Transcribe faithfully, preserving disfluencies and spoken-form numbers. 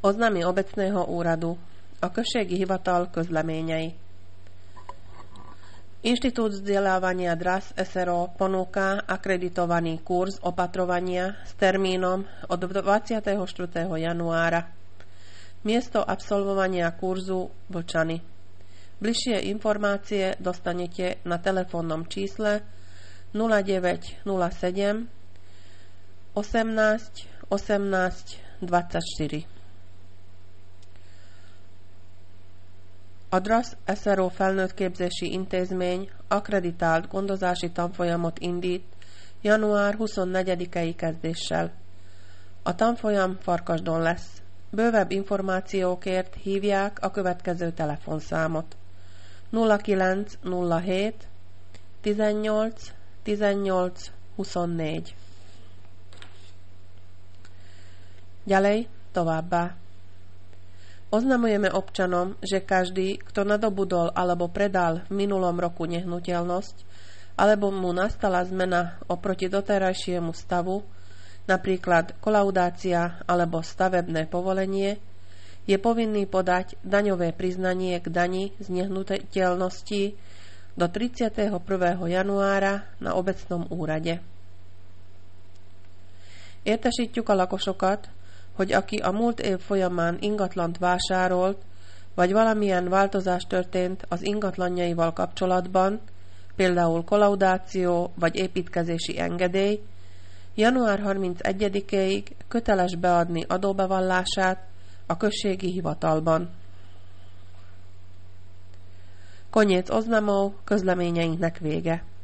Oznámy obecného úradu. A községi hivatal közleményei. Inštitút vzdelávania dé er á es es er o ponúka akreditovaný kurz opatrovania s termínom od dvadsiateho štvrtého januára. Miesto absolvovania kurzu Vlčany. Bližšie informácie dostanete na telefónnom čísle nula deväť nula sedem osemnásť osemnásť dvadsaťštyri. A dé er á es es er o felnőttképzési intézmény akreditált gondozási tanfolyamot indít január huszonnegyedikei kezdéssel. A tanfolyam Farkasdon lesz. Bővebb információkért hívják a következő telefonszámot: nulla kilenc nulla hét tizennyolc tizennyolc huszonnégy. Ďalej, továbbá. Oznamujeme občanom, že každý, kto nadobudol alebo predal v minulom roku nehnuteľnosť, alebo mu nastala zmena oproti doterajšiemu stavu, napríklad kolaudácia alebo stavebné povolenie, je povinný podať daňové priznanie k dani z nehnuteľnosti do tridsiateho prvého januára na obecnom úrade. Értesítjük a lakosokat, hogy aki a múlt év folyamán ingatlant vásárolt, vagy valamilyen változás történt az ingatlanjaival kapcsolatban, például kolaudáció vagy építkezési engedély, január harmincegyedikéig köteles beadni adóbevallását a községi hivatalban. Koniec oznamov, közleményeinknek vége.